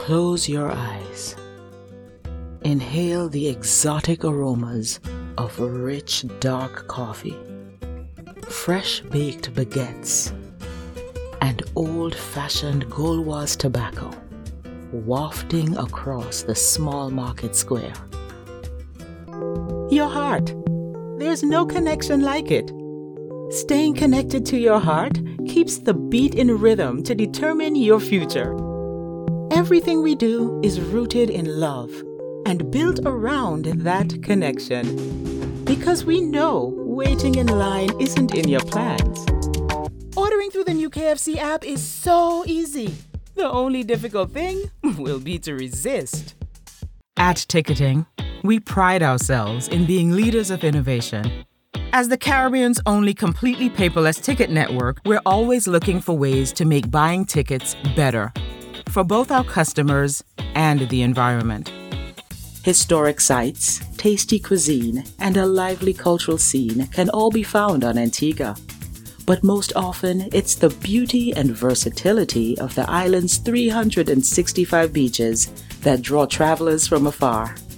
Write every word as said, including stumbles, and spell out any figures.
Close your eyes. Inhale the exotic aromas of rich dark coffee, fresh baked baguettes, and old-fashioned Gauloise tobacco wafting across the small market square. Your heart. There's no connection like it. Staying connected to your heart keeps the beat in rhythm to determine your future. Everything we do is rooted in love and built around that connection. Because we know waiting in line isn't in your plans. Ordering through the new K F C app is so easy. The only difficult thing will be to resist. At Ticketing, we pride ourselves in being leaders of innovation. As the Caribbean's only completely paperless ticket network, we're always looking for ways to make buying tickets better for both our customers and the environment. Historic sites, tasty cuisine, and a lively cultural scene can all be found on Antigua. But most often, it's the beauty and versatility of the island's three hundred sixty-five beaches that draw travelers from afar.